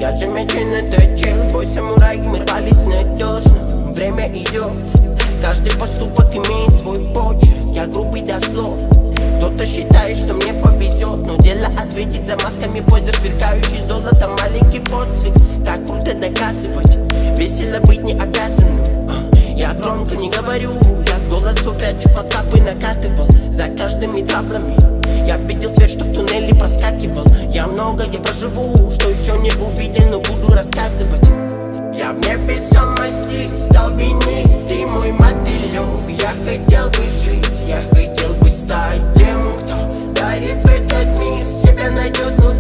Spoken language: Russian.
Даже мечи наточил, бой самурай, мы рвались надежно. Время идет, каждый поступок имеет свой почерк. Я грубый до слов. Кто-то считает, что мне повезет, но дело ответить за масками позер, сверкающий золотом маленький поцик. Так круто доказывать, весело быть не обязанным. Я громко не говорю, я голос прячу под капы, накатывал за каждыми траблами. Я видел свет, что в туннеле проскакивал. Я многое проживу, что еще не увидел, но буду рассказывать. Я в невесомости стал винить, ты мой мотылек. Я хотел бы жить, я хотел бы стать тем, кто дарит в этот мир, себя найдет внутри.